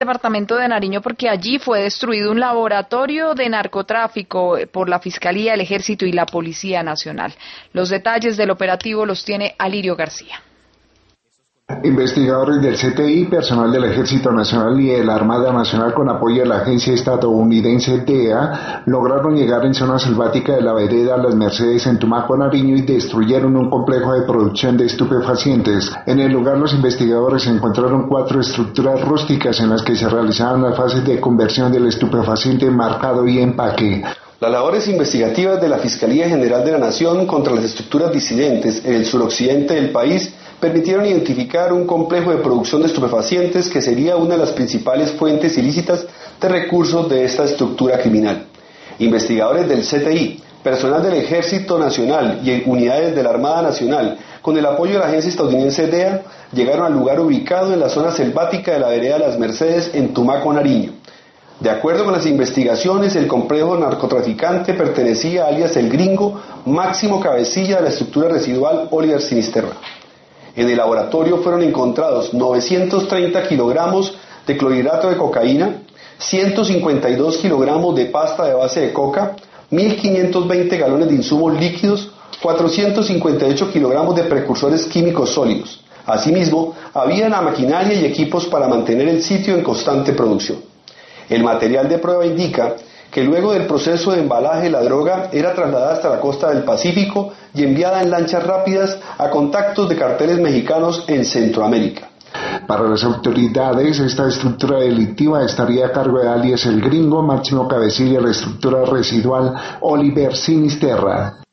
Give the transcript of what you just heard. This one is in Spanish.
departamento de Nariño porque allí fue destruido un laboratorio de narcotráfico por la Fiscalía, el Ejército y la Policía Nacional. Los detalles del operativo los tiene Alirio García. Investigadores del CTI, personal del Ejército Nacional y de la Armada Nacional con apoyo de la agencia estadounidense DEA lograron llegar en zona selvática de la vereda Las Mercedes en Tumaco, Nariño y destruyeron un complejo de producción de estupefacientes. En el lugar los investigadores encontraron 4 estructuras rústicas en las que se realizaban las fases de conversión del estupefaciente marcado y empaque. Las labores investigativas de la Fiscalía General de la Nación contra las estructuras disidentes en el suroccidente del país permitieron identificar un complejo de producción de estupefacientes que sería una de las principales fuentes ilícitas de recursos de esta estructura criminal. Investigadores del CTI, personal del Ejército Nacional y unidades de la Armada Nacional, con el apoyo de la agencia estadounidense DEA, llegaron al lugar ubicado en la zona selvática de la vereda Las Mercedes en Tumaco, Nariño. De acuerdo con las investigaciones, el complejo narcotraficante pertenecía alias El Gringo, máximo cabecilla de la estructura residual Oliver Sinisterra. En el laboratorio fueron encontrados 930 kilogramos de clorhidrato de cocaína, 152 kilogramos de pasta de base de coca, 1.520 galones de insumos líquidos, 458 kilogramos de precursores químicos sólidos. Asimismo, había la maquinaria y equipos para mantener el sitio en constante producción. El material de prueba indica que luego del proceso de embalaje la droga era trasladada hasta la costa del Pacífico y enviada en lanchas rápidas a contactos de carteles mexicanos en Centroamérica. Para las autoridades, esta estructura delictiva estaría a cargo de alias El Gringo, máximo cabecilla de la estructura residual Oliver Sinisterra.